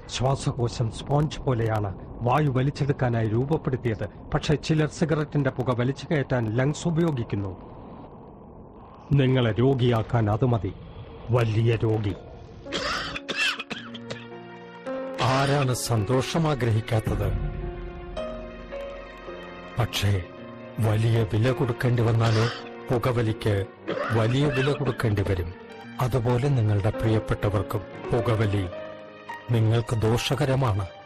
ശ്വാസകോശം സ്പോഞ്ച് പോലെയാണ്. വായു വലിച്ചെടുക്കാനായി രൂപപ്പെടുത്തിയത്. പക്ഷേ ചിലർ സിഗരറ്റിന്റെ പുക വലിച്ചു കയറ്റാൻ ലങ്സ് ഉപയോഗിക്കുന്നു. നിങ്ങളെ രോഗിയാക്കാൻ അത് മതി. വലിയ രോഗി. ആരാണ് സന്തോഷം ആഗ്രഹിക്കാത്തത്? പക്ഷേ വലിയ വില കൊടുക്കേണ്ടി വന്നാലോ? പുകവലിക്ക് വലിയ വില കൊടുക്കേണ്ടി വരും. അതുപോലെ നിങ്ങളുടെ പ്രിയപ്പെട്ടവർക്കും പുകവലി നിങ്ങൾക്ക് ദോഷകരമാണ്.